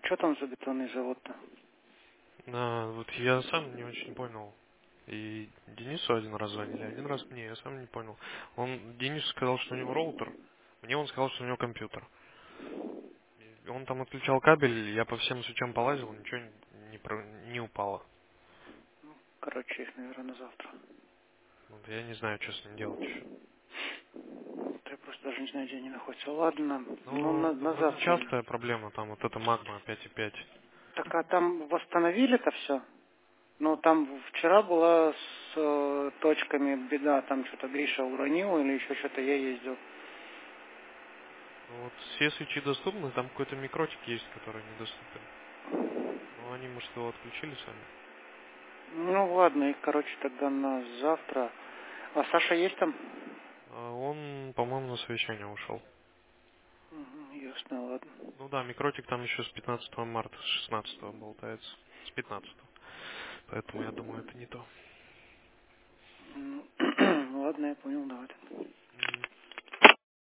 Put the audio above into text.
что там за бетонный завод-то? Вот я сам не очень понял. И Денису один раз звонили, один раз мне, я сам не понял. Денису сказал, что у него роутер, мне он сказал, что у него компьютер. И он там отключал кабель, я по всем свечам полазил, ничего не упало. Короче, их, наверное, на завтра. Вот я не знаю, что с ним делать еще. Вот я просто даже не знаю, где они находятся. Ладно, ну Ну, на вроде завтра. частая проблема, там вот эта магма 5,5. Так, а там восстановили-то все? Ну, там вчера была с точками беда, там что-то Гриша уронил или еще что-то, я ездил. Ну вот все свечи доступны, там какой-то микротик есть, который недоступен. Ну они, может, его отключили сами. Ну, Не ладно, знаю. и, короче, тогда на завтра. А Саша есть там? Он, по-моему, на совещание ушел. Угу, ясно, ладно. Ну да, микротик там еще с 15 марта, с 16 болтается. С 15. Поэтому я думаю, это не то. Ну, ладно, я понял, давай.